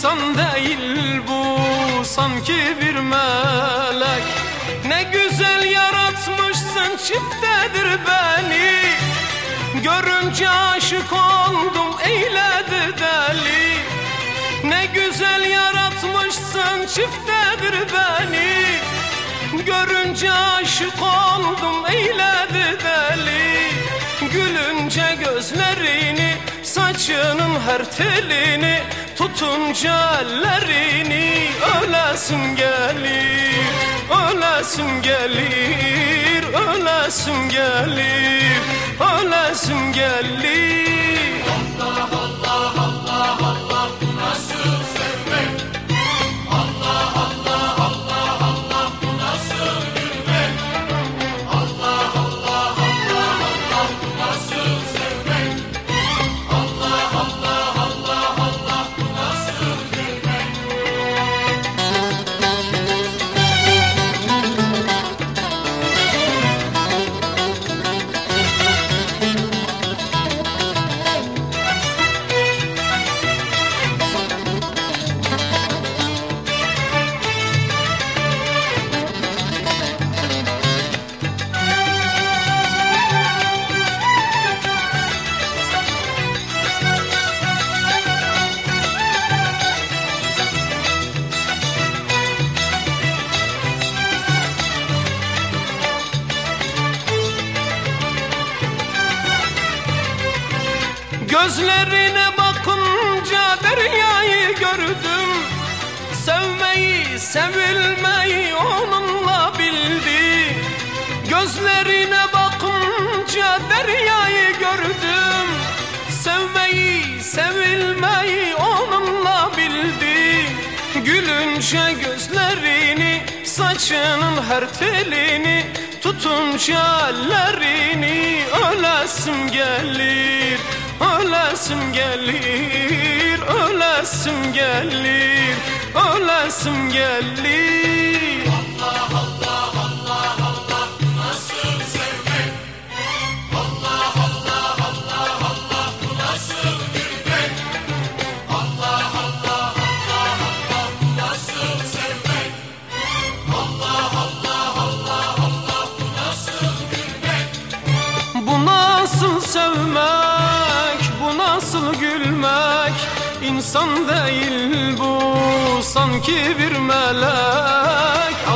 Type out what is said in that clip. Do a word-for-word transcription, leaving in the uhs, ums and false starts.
İnsan değil bu, sanki bir melek. Ne güzel yaratmışsın, çiftedir beni. Görünce aşık oldum, eyledi deli. Ne güzel yaratmışsın, çiftedir beni. Görünce aşık oldum, eyledi deli. Gülünce gözlerini, saçının her telini, tutunca ellerini ölesim gelir, ölesim gelir, ölesim gelir, ölesim gelir. Allah Allah Allah Allah, bu nasıl sevmek? Allah Allah Allah Allah, bu nasıl gülmek? Allah Allah Allah Allah, bu nasıl sevmek? Allah Allah Allah Allah, bu nasıl gülmek? Gözlerine bakınca deryayı gördüm. Sevmeyi, sevilmeyi onunla bildi. Gözlerine bakınca deryayı gördüm. Sevmeyi, sevilmeyi onunla bildi. Gülünce gözlerini, saçının her telini, tutunca ellerini ölesim gelir, ölesim gelir, ölesim gelir, ölesim gelir. Allah Allah Allah Allah, bu nasıl sevmek? Allah Allah Allah Allah, bu nasıl gülmek? Allah Allah Allah Allah, bu nasıl sevmek? Allah Allah Allah Allah, bu nasıl gülmek? Bu nasıl sevmek, bu nasıl gülmek? İnsan değil bu, sanki bir melek.